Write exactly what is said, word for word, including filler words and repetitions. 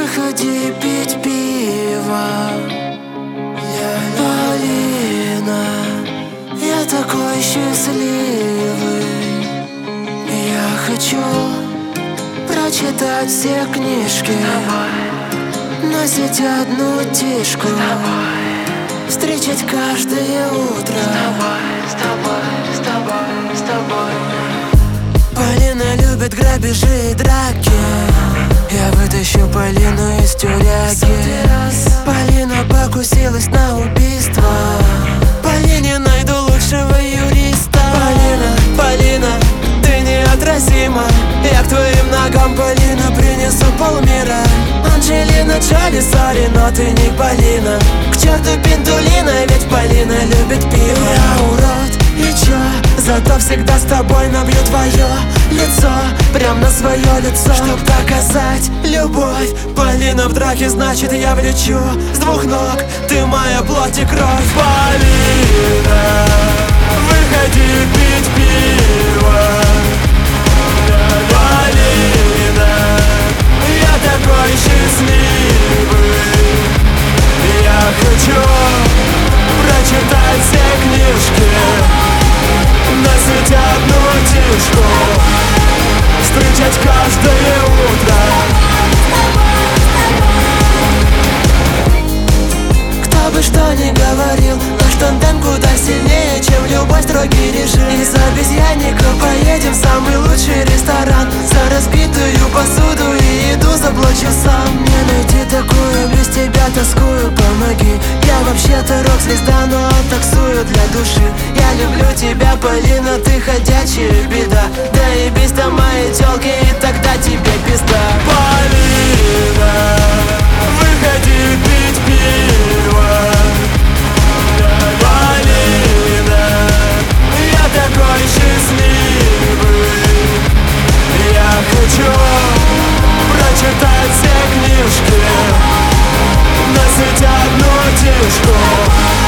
выходи пить пиво. Полина, я такой счастливый. Я хочу прочитать все книжки, носить одну тишку, встречать каждое утро. С тобой, с тобой, с тобой. Полина любит грабежи и драки. Я вытащу Полину из тюряги. Полина покусилась на убийство. Полине найду лучшего юриста. Полина, Полина, ты неотразима. Я к твоим ногам, Полина, принесу полмира. Анджелина Джоли, сори, но ты не Полина. К черту Пинтулина, ведь Полина любит пиво. Я урод, и чё? Зато всегда с тобой набью твое лицо, прям на свое лицо, чтоб доказать любовь. Полина в драке, значит я влечу с двух ног. Ты моя плоть и кровь. Полина, выходи пить пиво. Полина, я такой счастливый. Я хочу прочитать все книжки, носить одну тишку, встречать каждое утро. Кто бы что ни говорил, наш тандем куда сильнее, чем любой строгий режим. Из обезьянника поедем в самый лучший ресторан. За разбитую посуду и еду заплачу сам. Мне найти такую, без тебя тоскую, помоги. Я вообще-то рок-звезда, но таксую для души. Я люблю тебя, Полина, ты ходячая беда. Да и без там моей тёлки, и тогда тебе пизда. Полина, выходи пить пиво. Полина, я такой счастливый. Я хочу прочитать все книжки, носить одну тишку,